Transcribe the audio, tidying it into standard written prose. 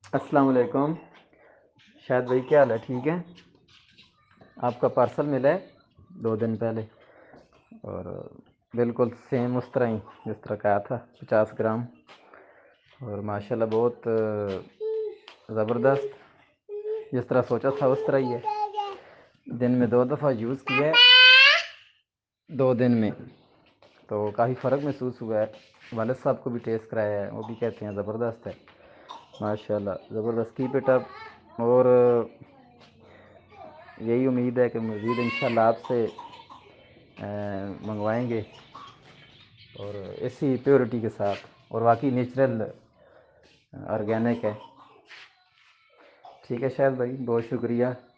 अस्सलाम वालेकुम। शायद भाई, क्या हाल है? ठीक है। आपका पार्सल मिला है 2 दिन पहले, और बिल्कुल सेम उस तरह ही जिस तरह का आया था, 50 ग्राम। और माशाल्लाह बहुत ज़बरदस्त, जिस तरह सोचा था उस तरह ही है। दिन में 2 दफ़ा यूज़ किया है, 2 दिन में तो काफ़ी फ़र्क महसूस हुआ है। वालिद साहब को भी टेस्ट कराया है, वो भी कहते हैं ज़बरदस्त है। माशाल्लाह ज़बरदस्त, कीप इट अप। और यही उम्मीद है कि मज़ीद इंशाल्लाह आपसे मंगवाएंगे, और इसी प्योरिटी के साथ, और वाकई नेचुरल ऑर्गेनिक है। ठीक है शायद भाई, बहुत शुक्रिया।